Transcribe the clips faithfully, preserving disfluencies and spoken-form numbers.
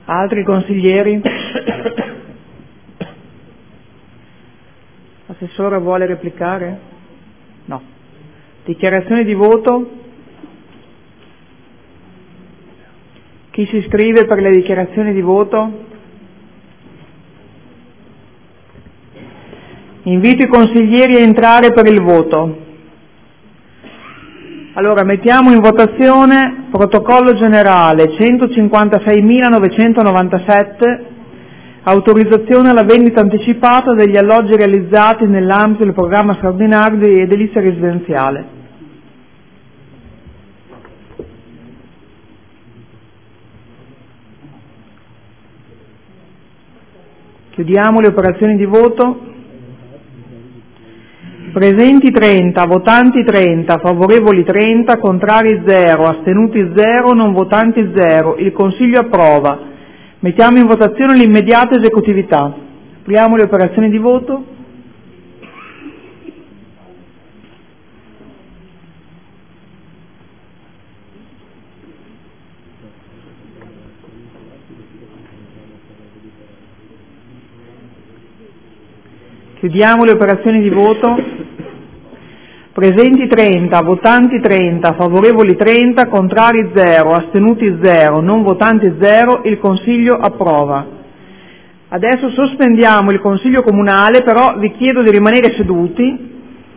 Altri consiglieri? L'assessore vuole replicare? No. Dichiarazione di voto? Chi si iscrive per le dichiarazioni di voto? Invito i consiglieri a entrare per il voto. Allora, mettiamo in votazione protocollo generale centocinquantaseimilanovecentonovantasette, autorizzazione alla vendita anticipata degli alloggi realizzati nell'ambito del programma straordinario di edilizia residenziale. Chiudiamo le operazioni di voto. Presenti trenta, votanti trenta, favorevoli trenta, contrari zero, astenuti zero, non votanti zero. Il Consiglio approva. Mettiamo in votazione l'immediata esecutività. Apriamo le operazioni di voto. Chiudiamo le operazioni di voto. Presenti trenta, votanti trenta, favorevoli trenta, contrari zero, astenuti zero, non votanti zero. Il Consiglio approva. Adesso sospendiamo il Consiglio Comunale, però vi chiedo di rimanere seduti.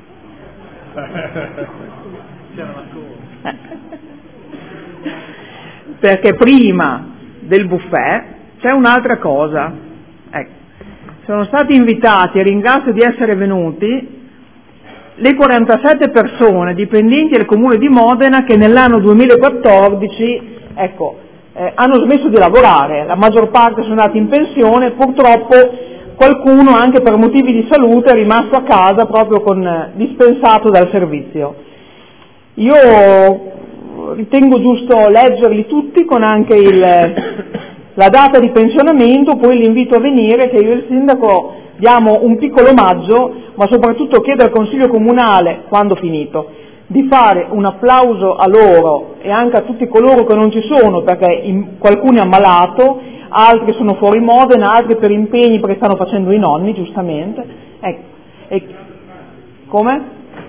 Perché prima del buffet c'è un'altra cosa. Ecco. Sono stati invitati, e ringrazio di essere venuti, le quarantasette persone dipendenti del Comune di Modena che nell'anno duemilaquattordici ecco, eh, hanno smesso di lavorare. La maggior parte sono andati in pensione, purtroppo qualcuno anche per motivi di salute è rimasto a casa proprio con eh, dispensato dal servizio. Io ritengo giusto leggerli tutti con anche il, la data di pensionamento, poi li invito a venire che io e il Sindaco diamo un piccolo omaggio, ma soprattutto chiedo al Consiglio Comunale, quando finito, di fare un applauso a loro e anche a tutti coloro che non ci sono, perché in, qualcuno è ammalato, altri sono fuori Modena, altri per impegni perché stanno facendo i nonni, giustamente. Ecco. E, come?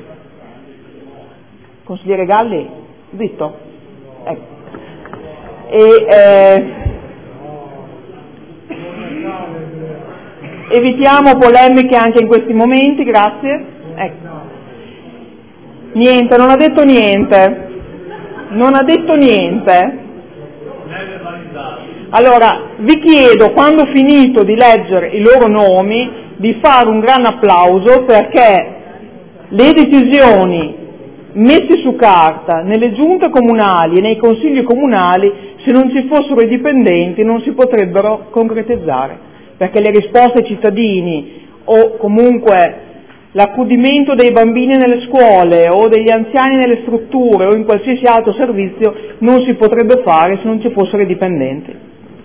Consigliere Galli? Zitto. Ecco. E, eh, evitiamo polemiche anche in questi momenti, grazie. Ecco. Niente, non ha detto niente. Non ha detto niente. Allora, vi chiedo, quando ho finito di leggere i loro nomi, di fare un gran applauso perché le decisioni messe su carta nelle giunte comunali e nei consigli comunali, se non ci fossero i dipendenti, non si potrebbero concretizzare. Perché le risposte ai cittadini o comunque l'accudimento dei bambini nelle scuole o degli anziani nelle strutture o in qualsiasi altro servizio non si potrebbe fare se non ci fossero i dipendenti.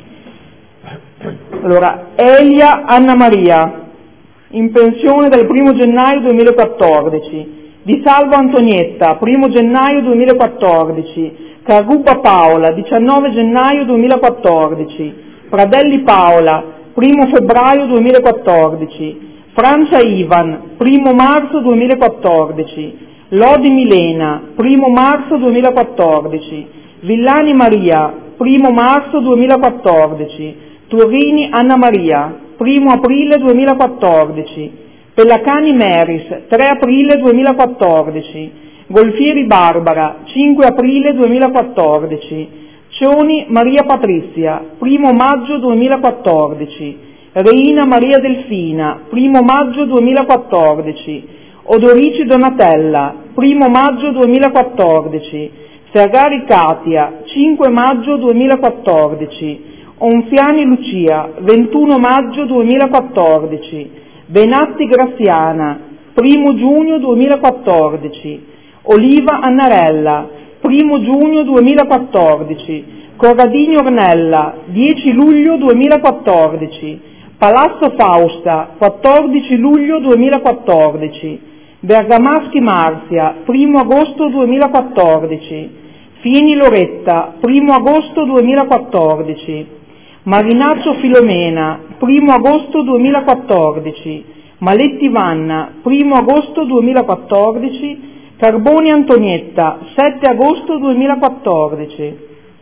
Allora, Elia Anna Maria, in pensione dal primo gennaio duemilaquattordici, Di Salvo Antonietta, primo gennaio duemilaquattordici, Carrupa Paola, diciannove gennaio duemilaquattordici, Pradelli Paola, primo febbraio duemilaquattordici, Francia Ivan, primo marzo duemilaquattordici, Lodi Milena, primo marzo duemilaquattordici, Villani Maria, primo marzo duemilaquattordici, Turini Anna Maria, primo aprile duemilaquattordici, Pellacani Meris, tre aprile duemilaquattordici, Golfieri Barbara, cinque aprile duemilaquattordici, Cioni Maria Patrizia, primo maggio duemilaquattordici, Reina Maria Delfina, primo maggio duemilaquattordici, Odorici Donatella, primo maggio duemilaquattordici, Ferrari Katia, cinque maggio duemilaquattordici, Onfiani Lucia, ventuno maggio duemilaquattordici, Benatti Graziana, primo giugno duemilaquattordici, Oliva Annarella, primo giugno duemilaquattordici, Corradini Ornella, dieci luglio duemilaquattordici, Palazzo Fausta, quattordici luglio duemilaquattordici, Bergamaschi Marzia, primo agosto duemilaquattordici, Fini Loretta, primo agosto duemilaquattordici, Marinaccio Filomena, primo agosto duemilaquattordici, Maletti Vanna, primo agosto duemilaquattordici, Carboni Antonietta, sette agosto duemilaquattordici,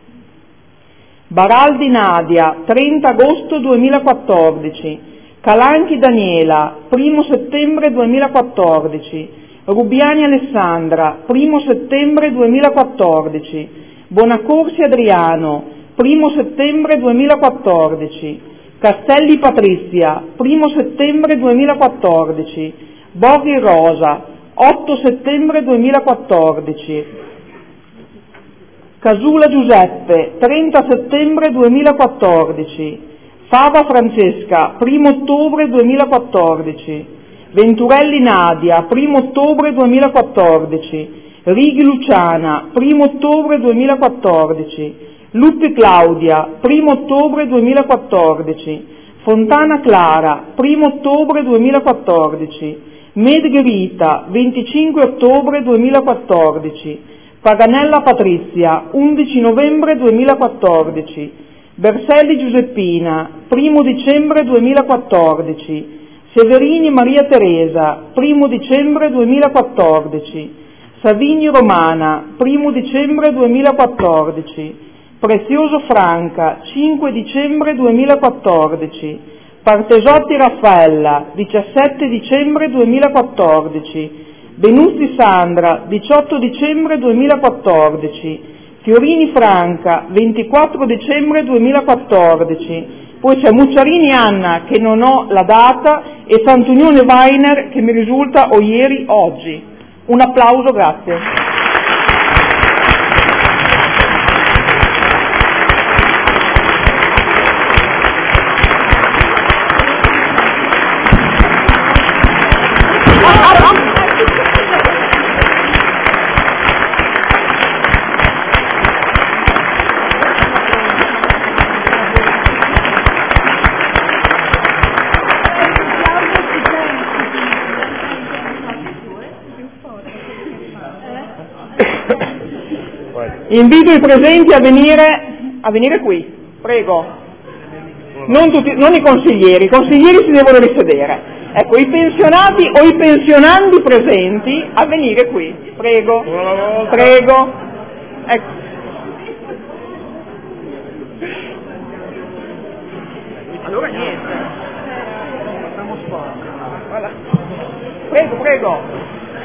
Baraldi Nadia, trenta agosto duemilaquattordici, Calanchi Daniela, primo settembre duemilaquattordici, Rubiani Alessandra, primo settembre duemilaquattordici, Bonacorsi Adriano, primo settembre duemilaquattordici, Castelli Patrizia, primo settembre duemilaquattordici, Borghi Rosa, otto settembre duemilaquattordici, Casula Giuseppe, trenta settembre duemilaquattordici, Fava Francesca, primo ottobre duemilaquattordici, Venturelli Nadia, primo ottobre duemilaquattordici, Righi Luciana, primo ottobre duemilaquattordici, Lupi Claudia, primo ottobre duemilaquattordici, Fontana Clara, primo ottobre duemilaquattordici, Medghi Rita, venticinque ottobre duemilaquattordici, Paganella Patrizia, undici novembre duemilaquattordici, Berselli Giuseppina, primo dicembre duemilaquattordici, Severini Maria Teresa, primo dicembre duemilaquattordici, Savigni Romana, primo dicembre duemilaquattordici, Prezioso Franca, cinque dicembre duemilaquattordici, Partesotti Raffaella, diciassette dicembre duemilaquattordici, Benuzzi Sandra, diciotto dicembre duemilaquattordici, Fiorini Franca, ventiquattro dicembre duemilaquattordici, poi c'è Mucciarini Anna, che non ho la data, e Santunione Weiner, che mi risulta o ieri o oggi. Un applauso, grazie. Invito i presenti a venire, a venire qui, prego. Non, tutti, non i consiglieri, i consiglieri si devono risedere. Ecco, i pensionati o i pensionandi presenti a venire qui, prego, prego. Ecco. Allora niente. Facciamo sport. Voilà. Prego, prego.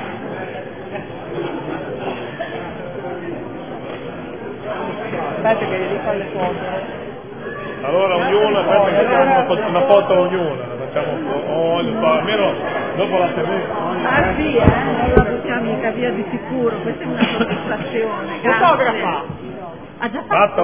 Aspetta che devi fare le foto. Allora ognuno, aspetta che facciamo una foto, una foto ognuno, la facciamo ognuno, almeno dopo la seduta. Ah sì, eh? Non la buttiamo mica via di sicuro, questa è una soddisfazione. Fotografa! Ha già fatto.